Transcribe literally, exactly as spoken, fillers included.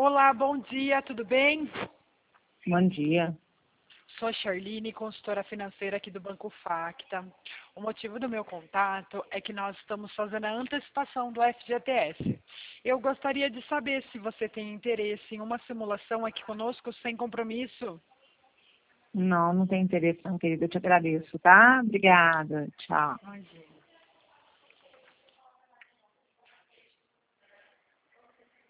Olá, bom dia, tudo bem? Bom dia. Sou a Charline, consultora financeira aqui do Banco Facta. O motivo do meu contato é que nós estamos fazendo a antecipação do F G T S. Eu gostaria de saber se você tem interesse em uma simulação aqui conosco sem compromisso. Não, não tem interesse não, querida. Eu te agradeço, tá? Obrigada. Tchau. Imagina.